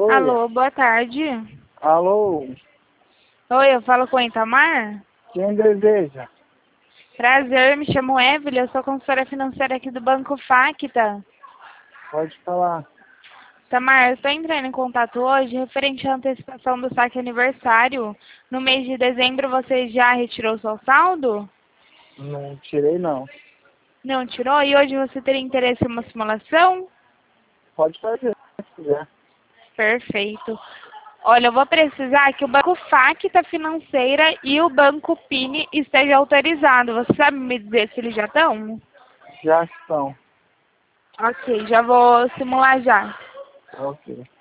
Oi. Alô, boa tarde. Alô. Oi, eu falo com o Itamar? Quem deseja? Prazer, me chamo Evelyn, eu sou consultora financeira aqui do Banco Facta. Pode falar. Itamar, eu estou entrando em contato hoje referente à antecipação do saque aniversário. No mês de dezembro você já retirou seu saldo? Não tirei, não. Não tirou? E hoje você teria interesse em uma simulação? Pode fazer, se quiser. Perfeito. Olha, eu vou precisar que o Banco Facta Financeira e o Banco Pini estejam autorizados. Você sabe me dizer se eles já estão? Já estão. Ok, já vou simular já. Ok.